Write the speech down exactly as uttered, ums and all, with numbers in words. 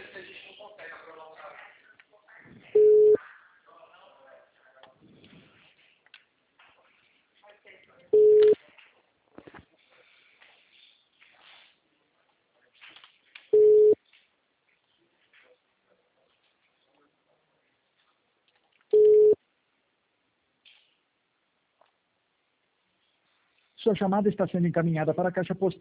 Sua chamada está sendo encaminhada para a caixa postal